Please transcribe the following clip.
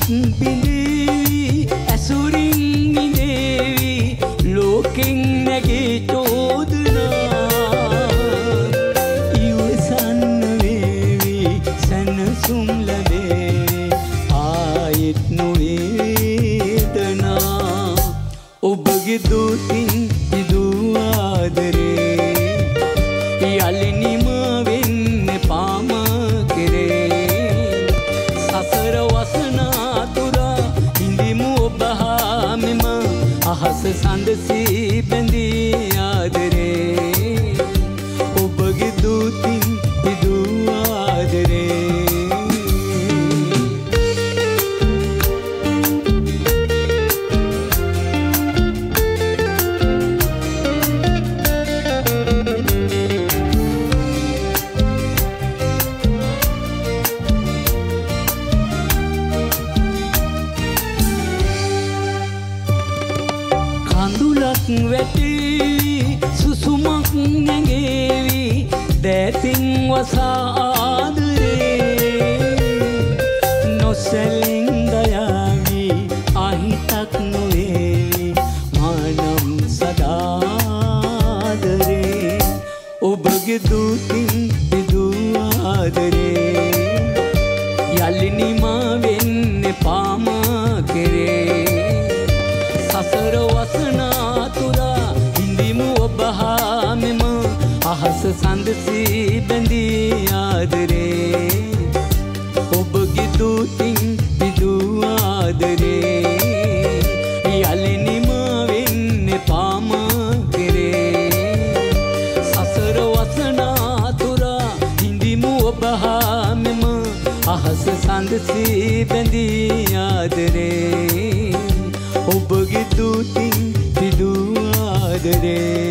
බිඳේවි ඇසුරින් නිදේවි ලෝකෙන් නැගේ චෝදනා ඉවසන්න වේවි සැනසුම් ලැබේවි ආයෙත් නොවේදනා ඔබගේ දූතින් ඉදූ ආදරේ යලි නිම වෙන්න පාම කෙරේ සසර වසනා තුරා හිඳිමු ඔබ හා මෙම අහස සඳසී බැඳී ආදරේ ඔබගේ දූතින් ඉදූ ආදරේ කඳුලක් වැටේවි සුසුමක් නැගේවි දෑතින් වසා ආදරේ නොසැලින් දයාවි අහිතක් නොවේවි මානම් සදාදරේ ඔබගේ දූතින් ඉදූ ආදරේ යලි නිමා වෙන්න පාම කෙරේ සසර වසනා තුරා හිඳිමු ඔබ හා මෙම අහස සඳසී බැඳී ආදරේ ඔබගේ දූතින් ඉදූ ආදරේ යලි නිම වෙන්න පාම කෙරේ සසර වසනා තුරා හිඳිමු ඔබ හා මෙම අහස සඳසී බැඳී ආදරේ ඔබගේ දූතින් ඉදූ ආදරේ